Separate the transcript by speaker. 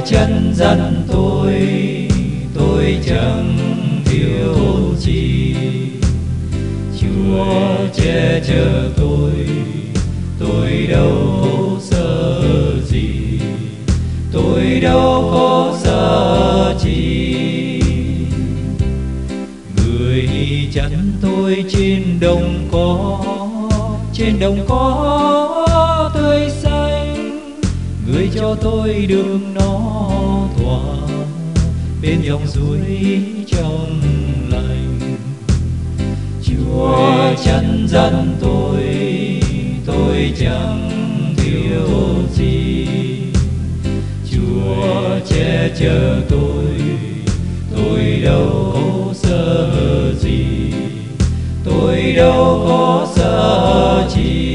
Speaker 1: chân dân tôi chẳng thiếu chi. Chúa che chở tôi đâu sợ gì, tôi đâu có sợ chi. Người chắn tôi trên đồng có tươi xanh, người cho tôi đường nó thỏa bên dòng suối trong lành. Chúa chắn dân tôi chẳng thiếu gì. Chúa che chở tôi đâu có sợ gì, tôi đâu có sợ chi.